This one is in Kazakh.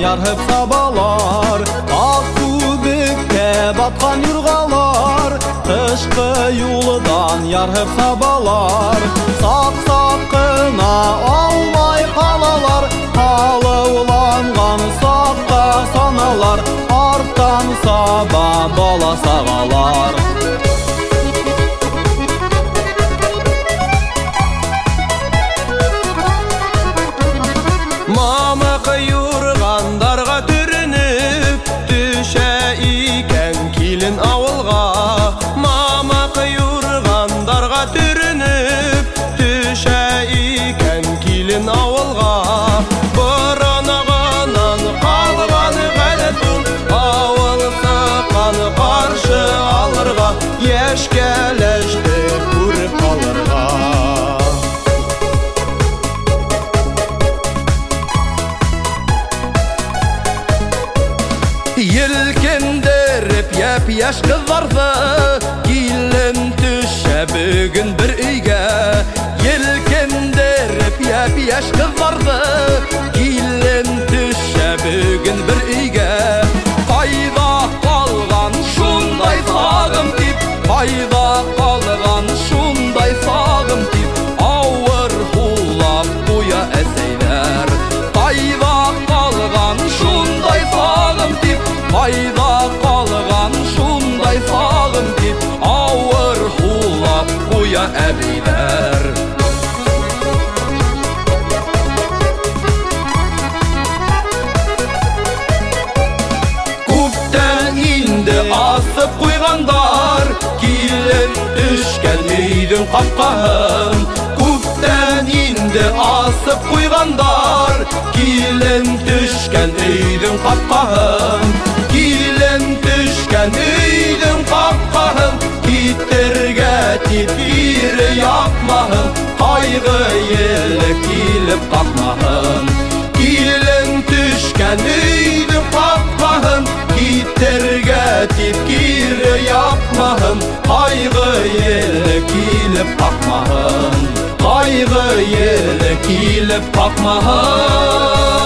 ярып сабалар, Ақсубекке батқан юрғалар, Қышқы юлыдан ярып сабалар. Сақ-сақ қына алмай қалалар, Қалауланған саққа саналар, Арттан саба бала сағалар. Мамық юрғандарға түрініп, Түшә икен келін ауылға. Мамық юрғандарға түрініп, Түшә икен келін ауылға. Бұранағынан қалған ғәлетің, Ауыл сыққан қаршы алырға, Ешкелешті көріп қалырға. Елкендеріп яп-яш қыздарды, Келін Түшә бүгін бір үйге. Елкендеріп яп-яш қыздарды, Келін Түшә бүгін бір үйге. Қайда қалған шундай сағым тип, Қайда қалған шундай сағым тип, Ауыр хулап қоя әсейлер. Қайда қалған шундай сағым тип, Қайда қалған шундай сағым тип, Ауыр хулап қоя әбейлер. Көптен инді асып қойғандар, Келін Түшкен үйдің қапқаһын. Көптен инді асып қойғандар, Келін Түшкен үйдің қапқаһын. Келін Түшкен үйдің қапқаһын, Кеттерге тип ире япмаһын, Қайғы елі келіп қақмаһын. Келін Түшкен үйдің қапқаһын, Кеттерге тип ире япмаһын, Қайғы елі келіп қақмаһын, Қайғы елі келіп қақмаһын.